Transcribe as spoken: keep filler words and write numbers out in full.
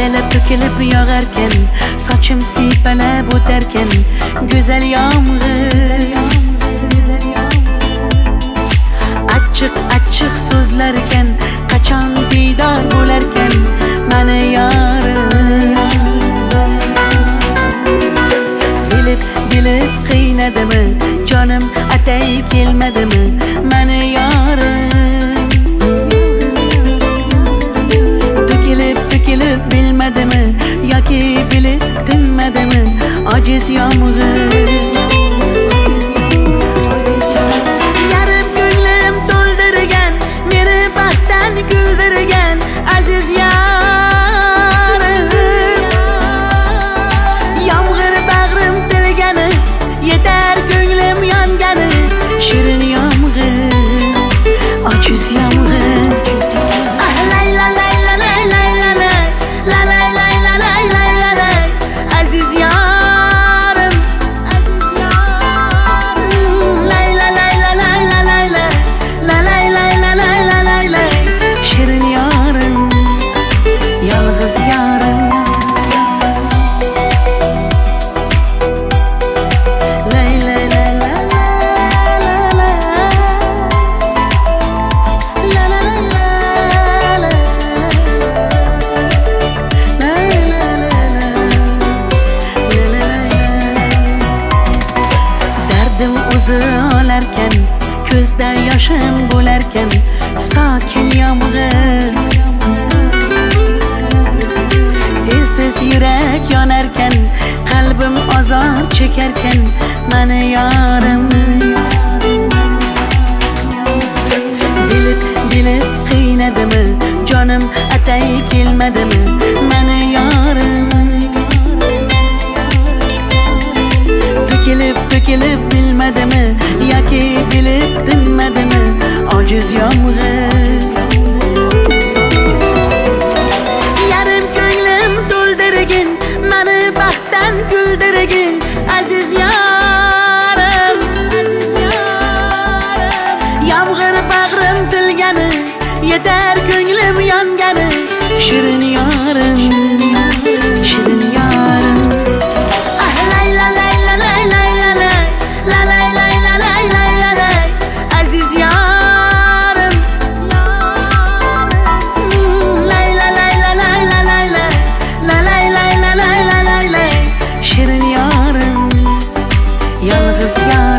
Yelelep dökülüp yağarken, saçım sipelep öterken, güzel yağmur. Açık açık sözlerken, kaçan didar bo'larken, mani yarım. Bilip bilip qiynadimi, jonim atay kelmadimi, mani yarım. To'kilib to'kilib bilmadimi, yoki bilib tinmadimi, ojiz yomg'ir. Güldürgen aziz yarım, yağmur bağrım tilgani, yeter ko'nglim yongani, shirin yağmur, ojiz yağmur. Ah lay la lay la lay lay la lay, la lay lay la lay lay la lay, aziz yarım, aziz yarım, lay la lay la lay la lay la, la lay lay la lay la lay lay. Shirin yarım, yalğız yarım. Lay lay lay la la la la, la la la la, lay la la la, la la la. Derdim o'zi olarken, ko'zda yoshim bo'larken, sokin yomg'ir. Sensiz yurak yonarkan, qalbim azor chekarkan, mani yorim. Bilib bilib qiynadimi, jonim atay kelmadimi, mani yorim. To'kilib to'kilib bilmadimi, yoki bilib tinmadimi, ojiz yomg'ir. Yarim ko'nglim to'ldirgin, mani baxtdan kuldirgin, aziz yarim, aziz yarim. Yomg'ir bag'rim tilgani, yetar ko'nglim yongani, shirin yarim, shirin yarim. Ah lay la lay la lay lay la lay, la lay lay la lay lay la lay, aziz yarim. Lay la lay la lay la lay lay, la lay lay la lay la lay lay, shirin yarim, yalğız yarim.